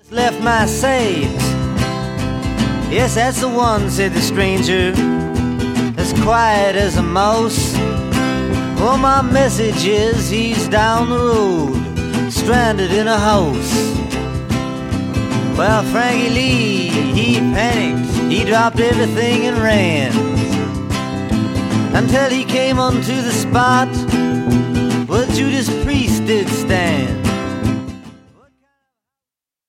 Left my saves. Yes, that's the one, said the stranger, as quiet as a mouse. Well, my message is he's down the road, stranded in a house. Well, Frankie Lee, he panicked, he dropped everything and ran, until he came onto the spot where Judas Priest did stand.